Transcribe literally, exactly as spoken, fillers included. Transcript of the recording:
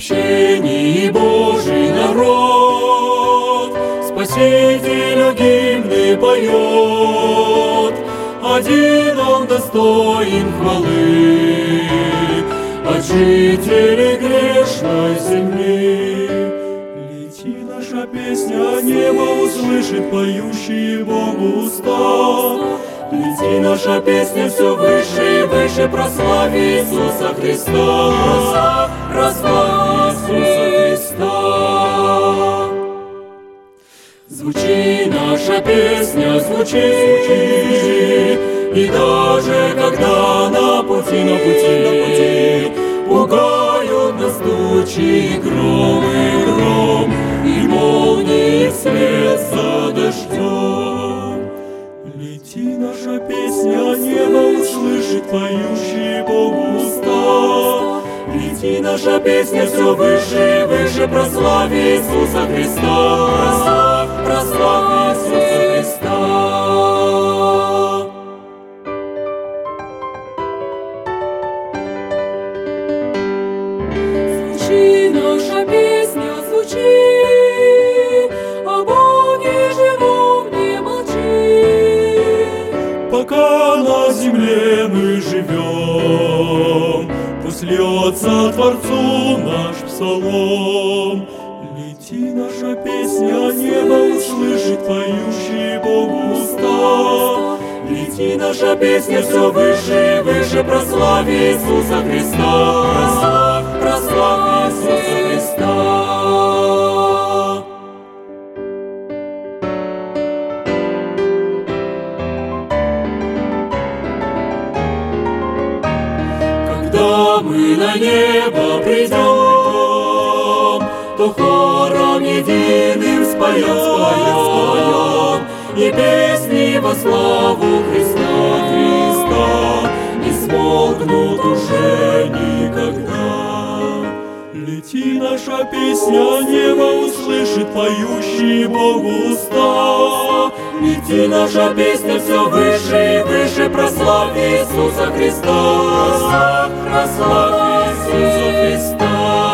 общении Божий народ Спасителю гимны поет. Один Он достоин хвалы от жителей грешной земли. Лети наша песня, небо услышит поющие Богу уста. Лети наша песня все выше и выше, прославь Иисуса Христа, прославь Иисуса Христа. Звучи наша песня, звучи, звучи, и даже когда на пути, на пути, на пути пугают нас тучи, громы, гром, и молнии вслед за дождем. Лети наша песня, небо услышит поющие Богу уста. Лети наша песня все выше и выше, прославь Иисуса Христа, прославь, прославь Иисуса Христа. Звучи наша песня, звучи, о Боге живом не молчи. Пока на земле мы живем, пусть льется Творцу наш псалом. Лети наша песня, небо услышит поющие Богу уста. Лети наша песня все выше и выше, прославь Иисуса Христа, прославь, прославь Иисуса Христа. Когда мы на небо придем, то хором единым споем, споем, споем, и песни во славу Христа, Христа не смолкнут уже никогда. Лети наша песня, небо услышит поющие Богу уста. Лети наша песня все выше и выше, прославь Иисуса Христа, прославь Иисуса Христа.